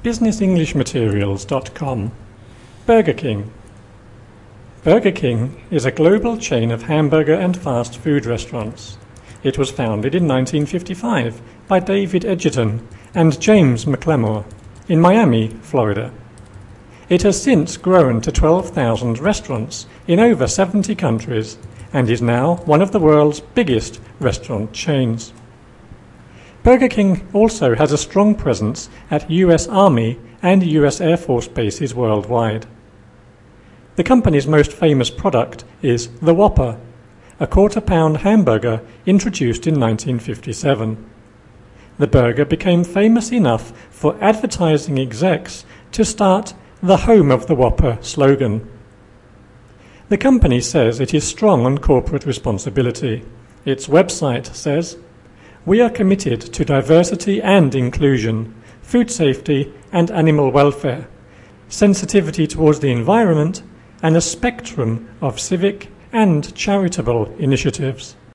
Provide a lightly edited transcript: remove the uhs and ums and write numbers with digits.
businessenglishmaterials.com. Burger King. Burger King is a global chain of hamburger and fast food restaurants. It was founded in 1955 by David Edgerton and James McLemore in Miami, Florida. It has since grown to 12,000 restaurants in over 70 countries and is now one of the world's biggest restaurant chains. Burger King also has a strong presence at US Army and US Air Force bases worldwide. The company's most famous product is the Whopper, a quarter-pound hamburger introduced in 1957. The burger became famous enough for advertising execs to start the Home of the Whopper slogan. The company says it is strong on corporate responsibility. Its website says, "We are committed to diversity and inclusion, food safety and animal welfare, sensitivity towards the environment, and a spectrum of civic and charitable initiatives."